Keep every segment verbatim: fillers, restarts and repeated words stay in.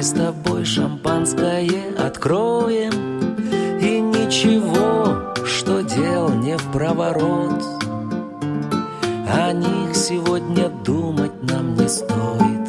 с тобой шампанское откроем. И ничего, что дел не в проворот, о них сегодня думать нам не стоит.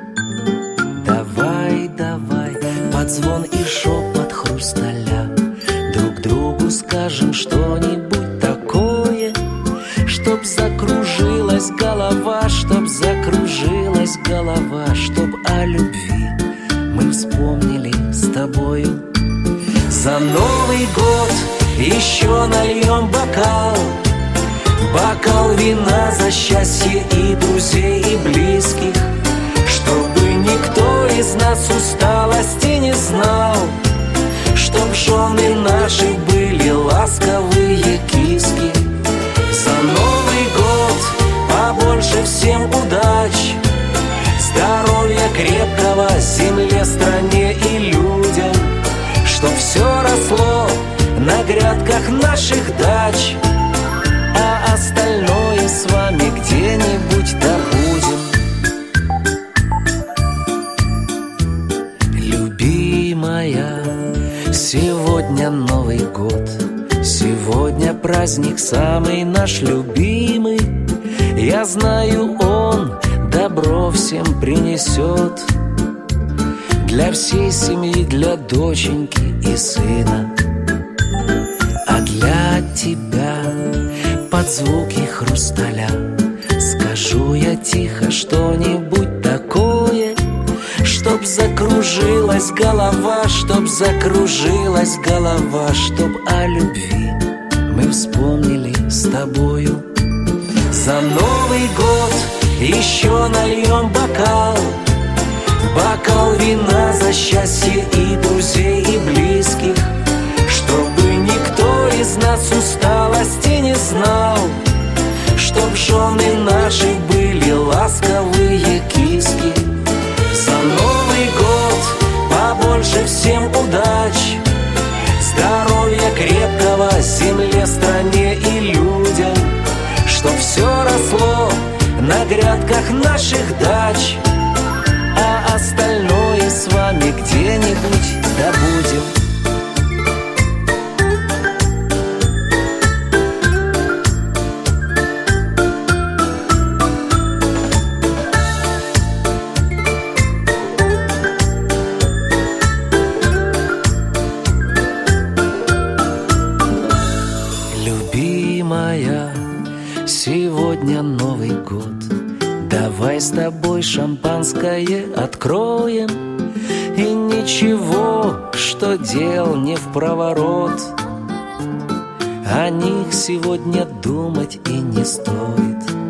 Давай, давай, под звон и шепот хрусталя друг другу скажем что-нибудь такое, чтоб закружилась голова, чтоб закружилась голова, чтоб о любви мы вспомнили с тобою. За Новый год еще нальем бокал, бокал вина за счастье и друзей, и близких, чтобы никто из нас усталости не знал, чтоб жены наши были ласковые киски. За Новый год побольше всем удач, здоровья крепкого земле, стране и людям, чтоб все росло на грядках наших дач, а остальное с вами где-нибудь добудем. Любимая, сегодня Новый год, сегодня праздник самый наш любимый. Я знаю, он добро всем принесет, для всей семьи, для доченьки и сына. А для тебя под звуки хрусталя скажу я тихо что-нибудь такое, чтоб закружилась голова, чтоб закружилась голова, чтоб о любви мы вспомнили с тобою. За Новый год еще нальем бокал, бокал вина за счастье и друзей, и близких, чтобы никто из нас усталости не знал, чтоб жены наши были ласковые киски. За Новый год побольше всем удач, здоровья крепкого земле, стране и людям, чтоб все росло на грядках наших дач, а остальное с вами где-нибудь добудем. Любимая, сегодня Новый год, давай с тобой шампанское откроем. И ничего, что дел не в проворот, о них сегодня думать и не стоит.